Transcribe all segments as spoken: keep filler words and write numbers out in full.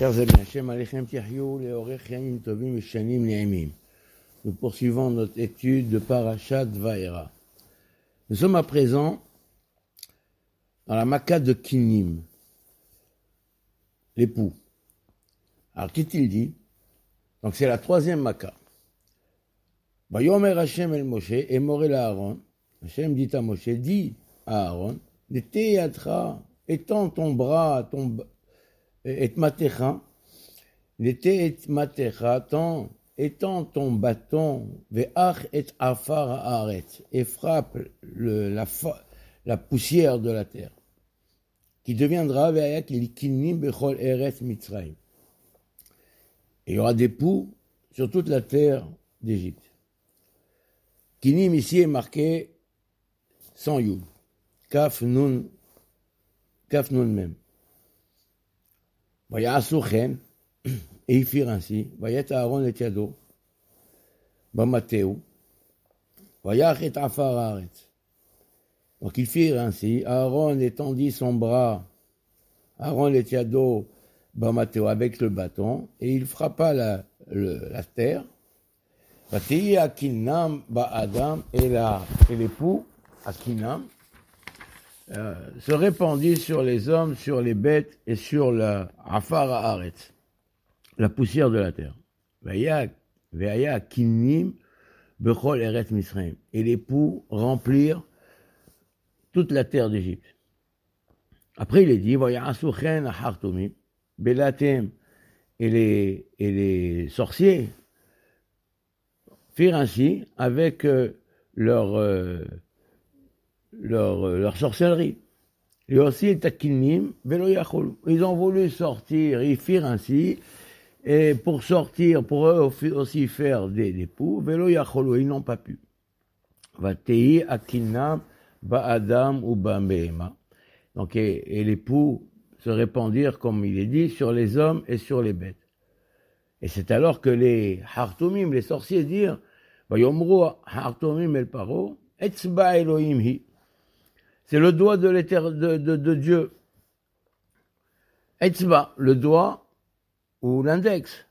Chers amis, Hashem Alechem Tihyou, Leorech Yanim Tovim Shanim Ne'emim. Nous poursuivons notre étude de Parashat Vaera. Nous sommes à présent dans la Makkah de Kinim, l'époux. Alors, qu'est-il dit? Donc, c'est la troisième Makkah. Vayomer Hashem el Moshe, et Morel Aaron. Hashem dit à Moshe, dit à Aaron, Nete yatra, étends ton bras, ton et matecha, Nete et matecha, tends, étends ton bâton, ve'ach et afar haaret, et frappe le, la, la poussière de la terre, qui deviendra ve'ayat likinim bechol eretz Mitzrayim. Et il y aura des poux sur toute la terre d'Égypte. Kinim ici est marqué sans yud, kaf nun, kaf nun même. Vayasu chen, et ils firent ainsi, vayet Aaron et yado, bamateu, vayach et afar haaretz. Donc ils firent ainsi, Aaron étendit son bras, Aaron et yado, bamateu, avec le bâton, et il frappa la, le, la terre, Vatihi akinam ba'adam, et la, et l'époux, akinam, Euh, se répandit sur les hommes, sur les bêtes et sur la afar haaretz, la poussière de la terre. Ve'aya kinim bechol eretz Misraim. Et les poux remplirent toute la terre d'Égypte. Après il est dit, Vaya'asu chen achartomim, belatem, et les, et les sorciers firent ainsi avec euh, leur euh, Leur, leur sorcellerie. Et aussi, takinim, velo yachol. Ils ont voulu sortir, ils firent ainsi, et pour sortir, pour eux aussi faire des, des poux, velo yachol, ils n'ont pas pu. Vatei akinam ba'adam ou ba'mehema. Donc, et, et les poux se répandirent, comme il est dit, sur les hommes et sur les bêtes. Et c'est alors que les hartomim, les sorciers, dirent, vayomru hartomim el paro, etzba Elohim hi. C'est le doigt de, de, de, de Dieu. Etzba, le doigt ou l'index.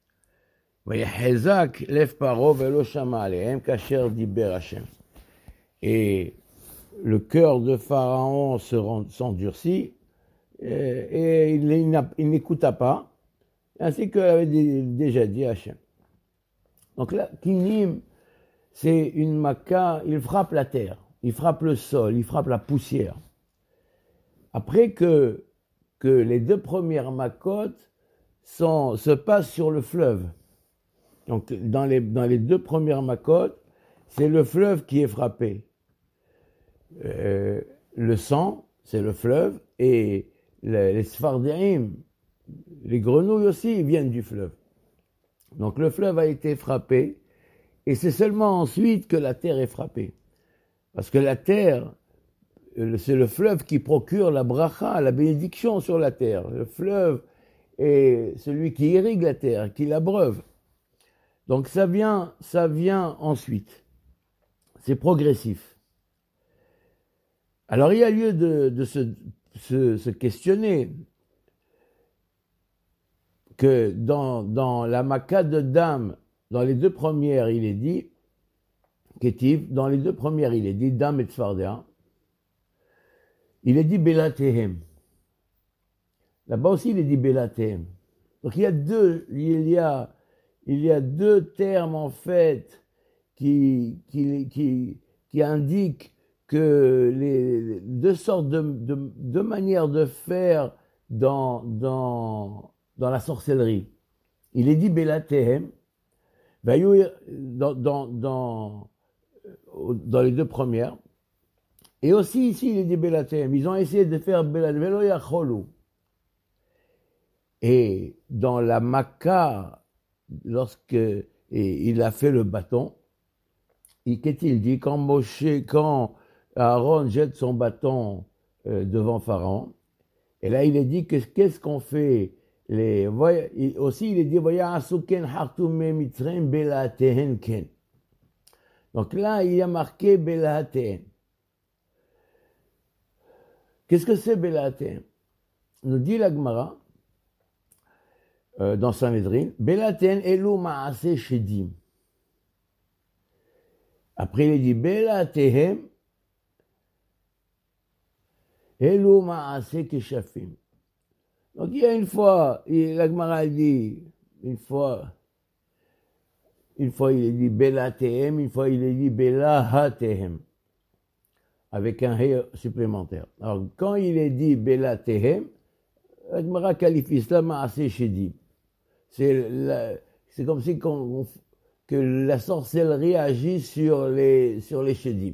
Et le cœur de Pharaon s'endurcit et, et il, il n'écouta pas, ainsi que l'avait déjà dit Hachem. Donc là, Kinim, c'est une Makkah, il frappe la terre. Il frappe le sol, il frappe la poussière. Après que, que les deux premières makotes sont, se passent sur le fleuve. Donc, dans les, dans les deux premières makotes, c'est le fleuve qui est frappé. Euh, le sang, c'est le fleuve, et les, les Sfardéim, les grenouilles aussi, ils viennent du fleuve. Donc, le fleuve a été frappé, et c'est seulement ensuite que la terre est frappée. Parce que la terre, c'est le fleuve qui procure la bracha, la bénédiction sur la terre. Le fleuve est celui qui irrigue la terre, qui l'abreuve. Donc ça vient, ça vient ensuite. C'est progressif. Alors il y a lieu de, de se, se, se questionner que dans, dans la Makkah de Dam, dans les deux premières, il est dit, Ketiv, dans les deux premières, il est dit Dam et Tzfardea. Il est dit Belatehem. Là-bas aussi, il est dit Belatehem. Donc il y a deux, il y a, il y a deux termes en fait qui, qui, qui, qui indiquent que les deux sortes de, de, de manières de faire dans, dans, dans la sorcellerie. Il est dit Belatehem. Dans, dans, dans dans les deux premières. Et aussi ici, il est dit Belatem. Ils ont essayé de faire Belatem. Velo yacholu. Et dans la Makkah, lorsque il a fait le bâton, qu'est-il dit? Quand Moshe, quand Aaron jette son bâton euh, devant Pharaon, et là il est dit que qu'est-ce qu'on fait? Les, aussi il est dit Voya asuken hartume mitzrayim belatehen ken. Donc là, il y a marqué Belaten. Qu'est-ce que c'est Belaten? Nous dit la Gemara euh, dans Sanhedrin, Belaten elu ma'ase shedim. Après, il dit Belatehem elu ma'ase keshafim. Donc, il y a une fois, il, la Gemara dit, une fois, une fois il dit Belatehem, une fois il dit Belahatehem, avec un he supplémentaire. Alors, quand il est dit Belatehem, la Gemara qualifie cela ma'ase shedim. C'est, la, c'est comme si qu'on, que la sorcellerie agit sur les, sur les shedim.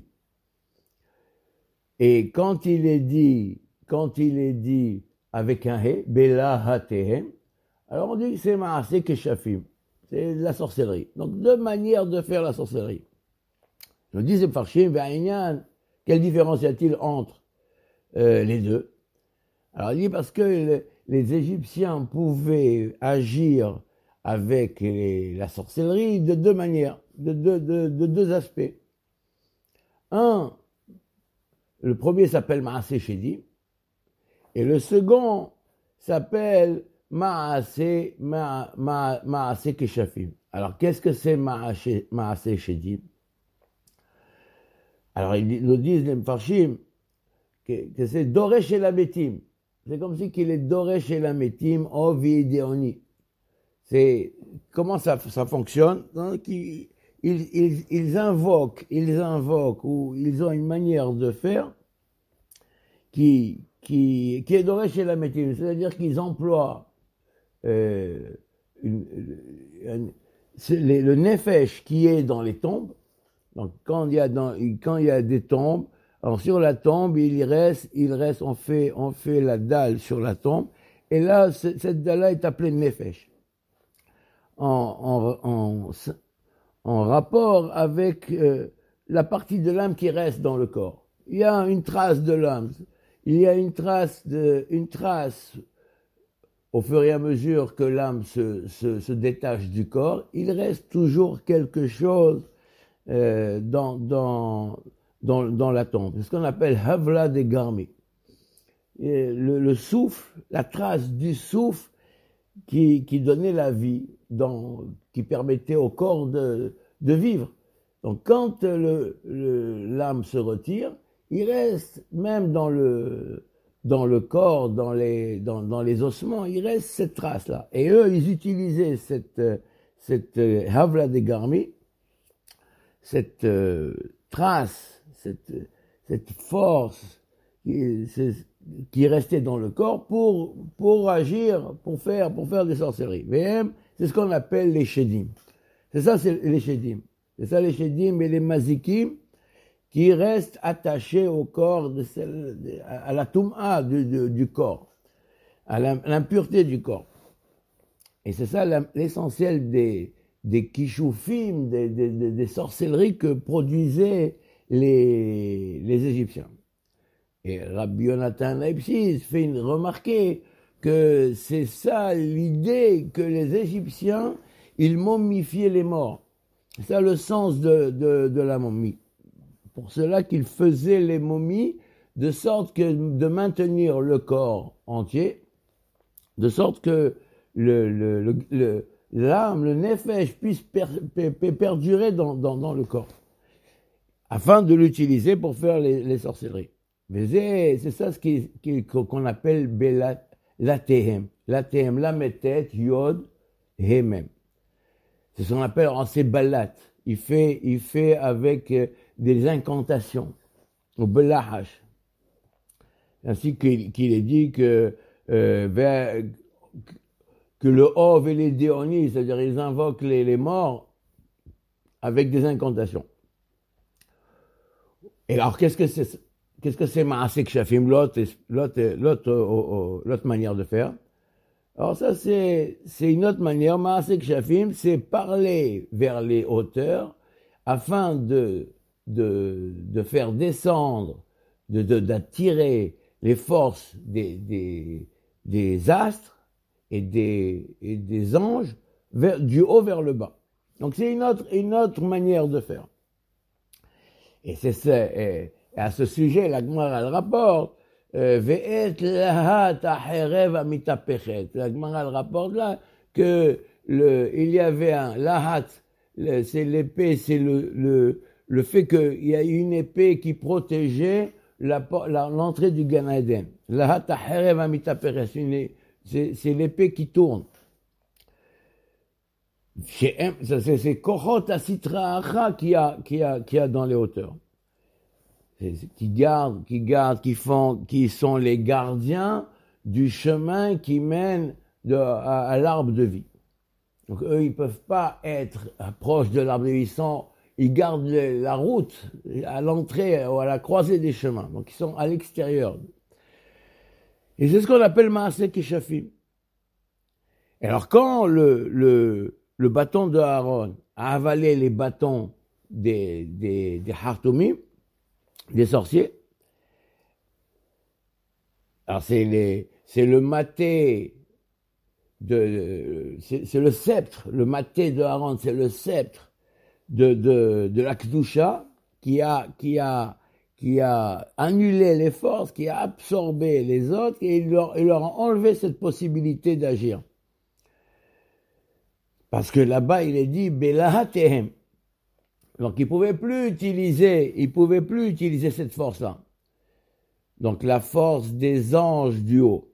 Et quand il est dit, quand il est dit avec un he, Belahatehem, alors on dit que c'est ma'ase keshafim. C'est la sorcellerie. Donc, deux manières de faire la sorcellerie. Je dis, c'est farshim, ve'ainyan. Quelle différence y a-t-il entre euh, les deux? Alors, il dit parce que le, les Égyptiens pouvaient agir avec les, la sorcellerie de deux manières, de deux, de, de deux aspects. Un, le premier s'appelle Ma'ase Shedim, et le second s'appelle Ma'ase, ma, ma, Ma'ase Keshafim. Alors, qu'est-ce que c'est Ma'ase Shedim? Alors, ils nous disent, les Mfarshim, que, que c'est Doresh el Ametim. C'est comme si qu'il est Doresh el Ametim, Ovi Ideoni. C'est, comment ça, ça fonctionne? Donc, ils, ils, ils, ils invoquent, ils invoquent, ou ils ont une manière de faire qui, qui, qui est Doresh el Ametim. C'est-à-dire qu'ils emploient euh, une, une, les, le nefesh qui est dans les tombes. Donc, quand il y a, dans, quand il y a des tombes, alors sur la tombe, il reste, il reste, on fait, on fait la dalle sur la tombe, et là, cette dalle-là est appelée nefesh. En, en, en, en rapport avec euh, la partie de l'âme qui reste dans le corps. Il y a une trace de l'âme. Il y a une trace, de, une trace au fur et à mesure que l'âme se, se, se détache du corps, il reste toujours quelque chose Euh, dans, dans, dans, dans la tombe. C'est ce qu'on appelle Havla de Garmi. Et le, le souffle, la trace du souffle qui, qui donnait la vie, dans, qui permettait au corps de, de vivre. Donc quand le, le, l'âme se retire, il reste, même dans le, dans le corps, dans les, dans, dans les ossements, il reste cette trace-là. Et eux, ils utilisaient cette, cette Havla de Garmi, cette euh, trace, cette, cette force qui, qui restait dans le corps pour, pour agir, pour faire, pour faire des sorcelleries. V M, c'est ce qu'on appelle les shedim. C'est ça, c'est les shedim. C'est ça les shedim et les mazikim qui restent attachés au corps, de celle, de, à la toum'a du, du, du corps, à l'impureté du corps. Et c'est ça l'essentiel des des kishoufim, des, des, des, des sorcelleries que produisaient les, les Égyptiens. Et Rabbi Yonatan Leibsiz fait une, remarquer que c'est ça l'idée que les Égyptiens, ils momifiaient les morts. C'est ça le sens de, de, de la momie. Pour cela qu'ils faisaient les momies de sorte que de maintenir le corps entier, de sorte que le, le, le, le l'âme, le nefesh puisse per, per, per, perdurer dans, dans, dans le corps, afin de l'utiliser pour faire les, les sorcelleries. Mais c'est, c'est ça ce qui, qui, qu'on appelle Bela, Latehem. Latehem, Lametet, Yod, Hemem. C'est ce qu'on appelle en Sebalat. Il fait, il fait avec euh, des incantations, au Belahash. Ainsi qu'il, qu'il est dit que euh, vers, que le Hov et les Déonis, c'est-à-dire ils invoquent les, les morts avec des incantations. Et alors, qu'est-ce que c'est, qu'est-ce que c'est Ma'ase Keshafim, l'autre, l'autre, l'autre, l'autre manière de faire? Alors ça, c'est, c'est une autre manière. Ma'ase Keshafim, c'est parler vers les hauteurs afin de, de, de faire descendre, de, de, d'attirer les forces des, des, des astres et des, et des anges vers, du haut vers le bas. Donc c'est une autre, une autre manière de faire. Et c'est ça, et à ce sujet, la Gemara le rapporte, Ve'et lahat acherev amitapechet. La Gemara le rapporte là que le, il y avait un lahat, le, c'est l'épée, c'est le, le, le fait qu'il y a une épée qui protégeait la, la, l'entrée du Gan Eden. Lahat hacherev amitaperes, c'est, c'est l'épée qui tourne. C'est, c'est Kochot Asitra Acha qui a, qui a, qui a dans les hauteurs. C'est, qui gardent, qui gardent, qui font, qui sont les gardiens du chemin qui mène de, à, à l'arbre de vie. Donc eux, ils peuvent pas être proches de l'arbre de vie, ils sont, ils gardent le, la route à l'entrée ou à la croisée des chemins. Donc ils sont à l'extérieur. Et c'est ce qu'on appelle Maaseh Keshafim. Alors quand le, le, le bâton de Aaron a avalé les bâtons des, des, des Hartumim, des sorciers, alors c'est les, c'est le maté de, c'est, c'est le sceptre, le maté de Aaron, c'est le sceptre de, de, de la Kedusha qui a, qui a, qui a annulé les forces, qui a absorbé les autres et il leur, il leur a enlevé cette possibilité d'agir. Parce que là-bas, il est dit, Belahatehem. Donc, il ne pouvait plus utiliser, il pouvait plus utiliser cette force-là. Donc, la force des anges du haut.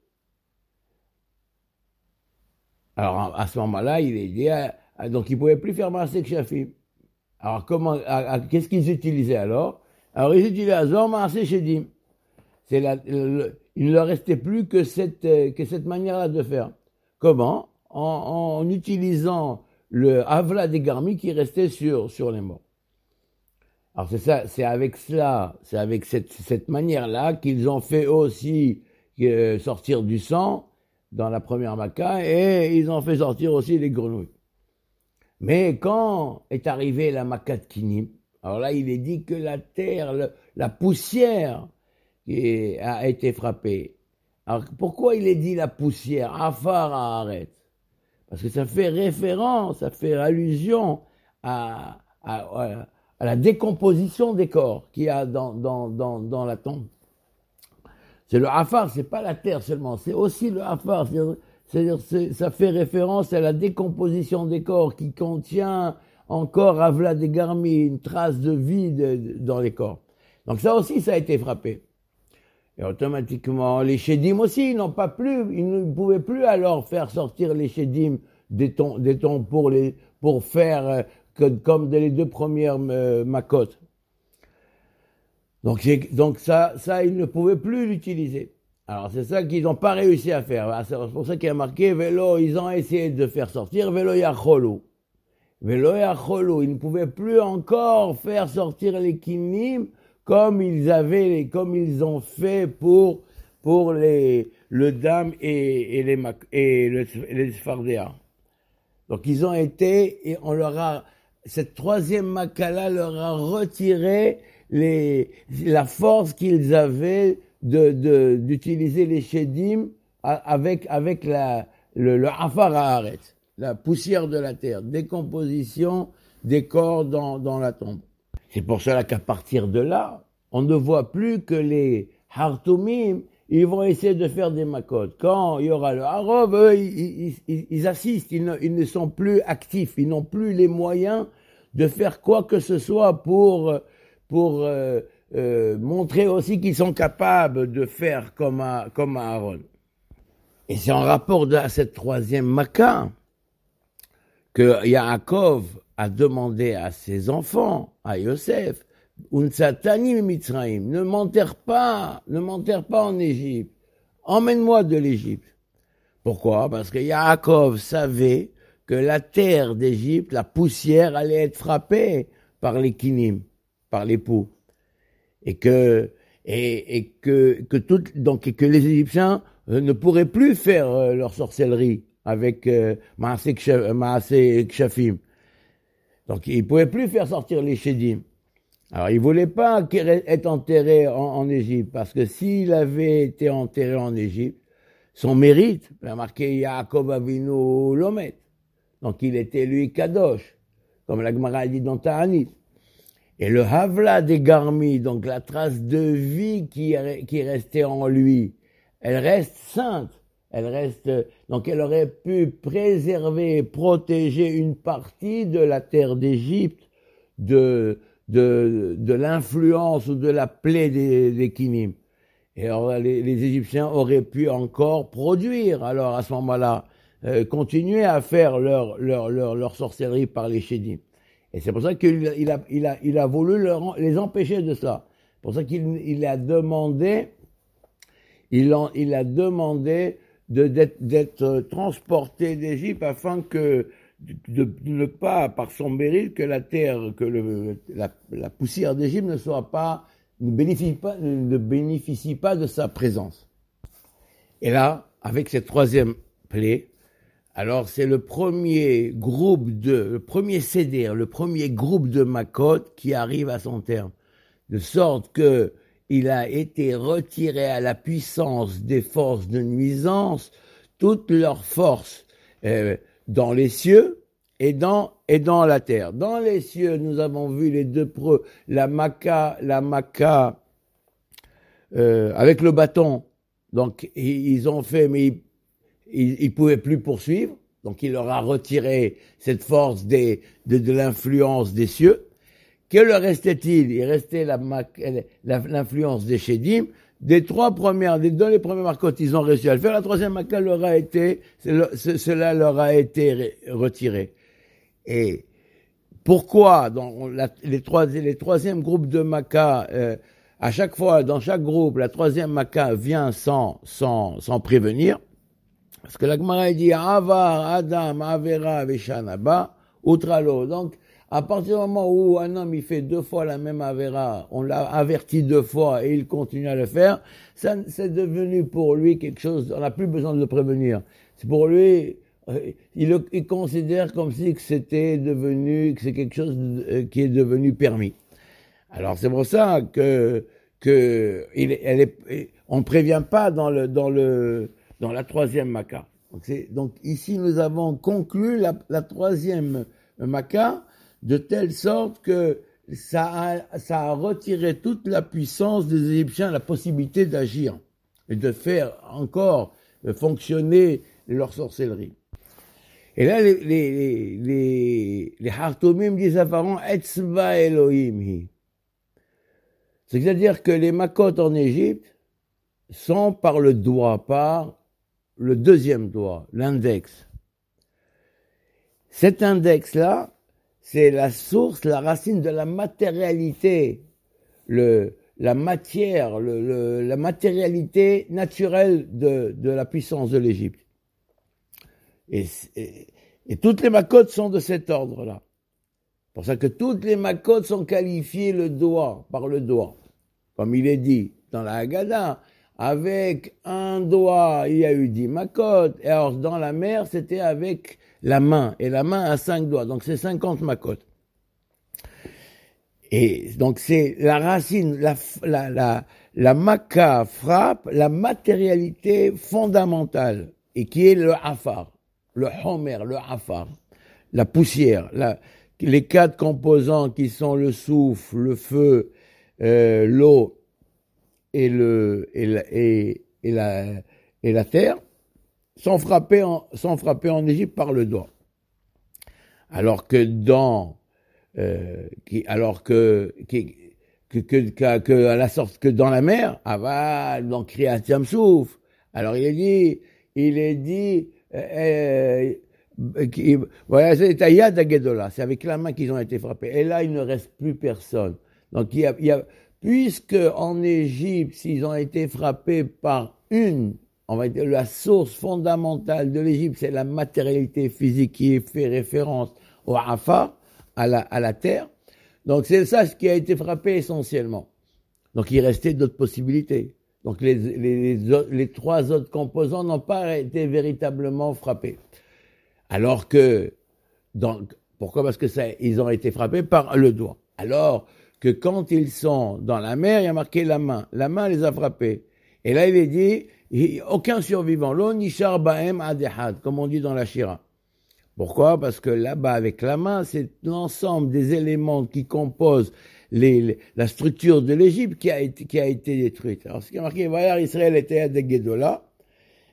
Alors, à ce moment-là, il est dit, ah, donc, il ne pouvait plus faire Maaseh Keshafim. Alors, comment, à, à, qu'est-ce qu'ils utilisaient alors? Alors, ils utilisaient Azor Maaseh Shedim. C'est la, le, il ne leur restait plus que cette, que cette manière-là de faire. Comment? En, en utilisant le Havla des Garmi qui restait sur, sur les morts. Alors c'est ça, c'est avec cela, c'est avec cette, cette manière-là qu'ils ont fait aussi euh, sortir du sang dans la première Maca et ils ont fait sortir aussi les grenouilles. Mais quand est arrivée la Maca de Kinim, alors là il est dit que la terre, le, la poussière qui a été frappée. Alors pourquoi il est dit la poussière? Afar Haaretz. Parce que ça fait référence, ça fait allusion à, à, à la décomposition des corps qu'il y a dans, dans, dans, dans la tombe. C'est le Afar, c'est pas la terre seulement, c'est aussi le Afar. C'est-à-dire, c'est-à-dire c'est, ça fait référence à la décomposition des corps qui contient encore Havla des Garmi, une trace de vie de, de, dans les corps. Donc ça aussi, ça a été frappé. Et automatiquement, les Shedim aussi, ils n'ont pas plus, ils ne pouvaient plus alors faire sortir les Shedim des tons, des tons pour les, pour faire euh, que, comme les deux premières euh, Makot. Donc, donc ça, ça, ils ne pouvaient plus l'utiliser. Alors c'est ça qu'ils n'ont pas réussi à faire. C'est pour ça qu'il y a marqué Vélo, ils ont essayé de faire sortir Vélo Yacholou. Vélo Yacholou, ils ne pouvaient plus encore faire sortir les Kinim comme ils avaient, comme ils ont fait pour, pour les, le Dam et, et les, et le, les Sfardéas. Donc ils ont été, et on leur a, cette troisième Makala leur a retiré les, la force qu'ils avaient de, de, d'utiliser les Shedim avec, avec la, le, le Afar Haaretz, la poussière de la terre, décomposition des corps dans, dans la tombe. C'est pour cela qu'à partir de là, on ne voit plus que les Hartumim, ils vont essayer de faire des Makot. Quand il y aura le Harov, eux, ils, ils, ils assistent, ils ne, ils ne sont plus actifs, ils n'ont plus les moyens de faire quoi que ce soit pour, pour euh, euh, montrer aussi qu'ils sont capables de faire comme, à, comme à Aaron. Et c'est en rapport de, à cette troisième Maca que Yaakov a demandé à ses enfants, à Yosef, Unsatani Mitzraim, ne m'enterre pas, ne m'enterre pas en Égypte, emmène-moi de l'Égypte. Pourquoi? Parce que Yaakov savait que la terre d'Égypte, la poussière, allait être frappée par les kinim, par les poux, et que et, et que que tout, donc et que les Égyptiens euh, ne pourraient plus faire euh, leur sorcellerie avec euh, Maaseh Keshafim. Donc ils ne pouvaient plus faire sortir les Shedim. Alors il ne voulait pas être enterré en, en Égypte, parce que s'il avait été enterré en Égypte, son mérite, il a marqué Yaakov Avinu Lomet. Donc il était lui Kadosh, comme la Gemara dit dans Ta'anit. Et le Havla des Garmi, donc la trace de vie qui, qui restait en lui, elle reste sainte, elle reste, donc elle aurait pu préserver et protéger une partie de la terre d'Égypte de, de, de l'influence ou de la plaie des, des Kinim. Et alors, les, les Égyptiens auraient pu encore produire, alors à ce moment-là, euh, continuer à faire leur, leur, leur, leur sorcellerie par les Chédim. Et c'est pour ça qu'il il a, il a, il a voulu leur, les empêcher de cela. C'est pour ça qu'il il a demandé, il, en, il a demandé de, d'être, d'être transporté d'Égypte afin que, de, de ne pas, par son mérite, que la terre, que le, la, la poussière d'Égypte ne soit pas ne bénéficie pas, ne bénéficie pas de sa présence. Et là, avec cette troisième plaie, alors c'est le premier groupe de, le premier sédère, le premier groupe de Makot qui arrive à son terme, de sorte que il a été retiré à la puissance des forces de nuisance, toutes leurs forces euh, dans les cieux et dans et dans la terre. Dans les cieux, nous avons vu les deux preux, la Maca, la Maca euh, avec le bâton. Donc ils ont fait, mais ils ils pouvaient plus poursuivre. Donc il leur a retiré cette force des de, de l'influence des cieux. Que leur restait-il? Il restait la, la, l'influence des Chédim. Des trois premières, des deux les premiers marcotes, ils ont réussi à le faire. La troisième Maca leur a été, cela leur a été retiré. Et pourquoi dans la, les, trois, les troisièmes groupes de Maca, euh, à chaque fois, dans chaque groupe, la troisième Maca vient sans, sans, sans prévenir? Parce que la Gemara dit Avar, Adam, Avera, Veshanaba, Utralo. Donc, à partir du moment où un homme il fait deux fois la même Avera, on l'a averti deux fois et il continue à le faire, ça, c'est devenu pour lui quelque chose, on n'a plus besoin de le prévenir. C'est pour lui, il, il considère comme si que c'était devenu, que c'est quelque chose de, qui est devenu permis. Alors c'est pour ça que que il, elle est, on ne prévient pas dans le dans le dans la troisième Maca. Donc, c'est, donc ici nous avons conclu la, la troisième Maca de telle sorte que ça a, ça a retiré toute la puissance des Égyptiens, la possibilité d'agir et de faire encore fonctionner leur sorcellerie. Et là, les, les, les, les Hartomim disent à Pharaon, Etzba Elohim hi. C'est-à-dire que les Makot en Égypte sont par le doigt, par le deuxième doigt, l'index. Cet index-là, c'est la source, la racine de la matérialité, le, la matière, le, le, la matérialité naturelle de, de la puissance de l'Égypte. Et, et, et toutes les Makot sont de cet ordre-là. C'est pour ça que toutes les Makot sont qualifiées le doigt, par le doigt. Comme il est dit dans la Haggadah, avec un doigt, il y a eu dix Makot, et alors dans la mer, c'était avec la main, et la main a cinq doigts, donc c'est cinquante Makot. Et donc c'est la racine, la, la, la, la Maka frappe la matérialité fondamentale, et qui est le Afar, le Homer, le Afar, la poussière, la, les quatre composants qui sont le souffle, le feu, euh, l'eau et, le, et, la, et, et, la, et la terre, sont frappés en, sont frappés en Égypte par le doigt. Alors que dans, euh, qui, alors que, qui, que, que, que, que, à la sorte, que dans la mer, aval, donc Kriyat Yamsouf. Alors il est dit, il est dit, euh, euh, voilà, c'est Yad Agedola, c'est avec la main qu'ils ont été frappés. Et là, il ne reste plus personne. Donc il y a, il y a puisque en Égypte, s'ils ont été frappés par une, on va dire, la source fondamentale de l'Égypte, c'est la matérialité physique qui fait référence au Afar, à la, à la terre. Donc c'est ça ce qui a été frappé essentiellement. Donc il restait d'autres possibilités. Donc les, les, les, les trois autres composants n'ont pas été véritablement frappés. Alors que, donc, pourquoi? Parce que ça, ils ont été frappés par le doigt. Alors que quand ils sont dans la mer, il y a marqué la main. La main les a frappés. Et là il est dit, aucun survivant. Lo nishar ba'em adehad, comme on dit dans la Shira. Pourquoi? Parce que là-bas, avec la main, c'est l'ensemble des éléments qui composent les, les, la structure de l'Égypte qui a été, qui a été détruite. Alors, ce qui est marqué, Vayar Israël était à Gedola.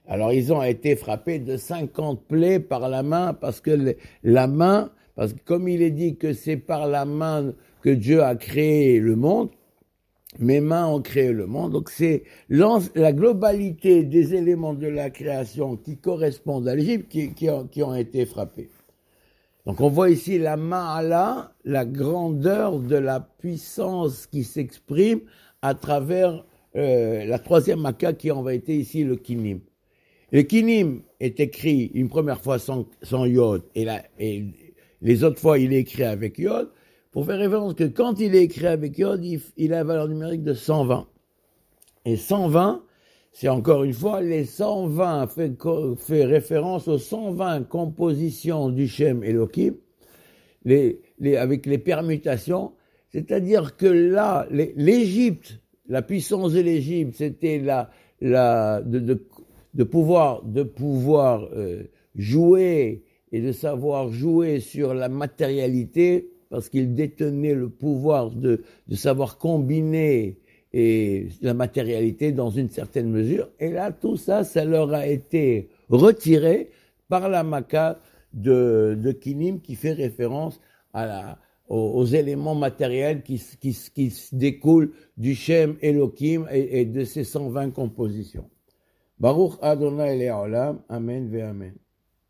Alors ils ont été frappés de cinquante plaies par la main, parce que le, la main, parce que comme il est dit que c'est par la main que Dieu a créé le monde, mes mains ont créé le monde, donc c'est la globalité des éléments de la création qui correspondent à l'Égypte qui, qui, ont, qui ont été frappés. Donc on voit ici la ma'ala, la grandeur de la puissance qui s'exprime à travers euh, la troisième maka qui en va être ici le kinim. Le kinim est écrit une première fois sans, sans yod et, la, et les autres fois il est écrit avec yod, pour faire référence que quand il est écrit avec yod, il, il a la valeur numérique de cent vingt. Et cent vingt, c'est encore une fois, les cent vingt fait, fait référence aux cent vingt compositions du Shem Elohim, les, les, avec les permutations, c'est-à-dire que là, l'Égypte, la puissance de l'Égypte, c'était la, la, de, de, de pouvoir, de pouvoir euh, jouer et de savoir jouer sur la matérialité, parce qu'il détenait le pouvoir de, de savoir combiner et la matérialité dans une certaine mesure. Et là, tout ça, ça leur a été retiré par la Maka de, de Kinim, qui fait référence à la, aux, aux éléments matériels qui, qui, qui découlent du Shem Elohim et, et de ses cent vingt compositions. Baruch Adonai Le'olam, Amen ve Amen.